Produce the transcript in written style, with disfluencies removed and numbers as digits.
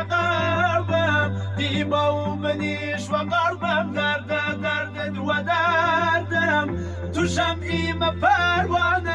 غربم دیما و منیش و غربم درد و دردم تو شمعیم پروانه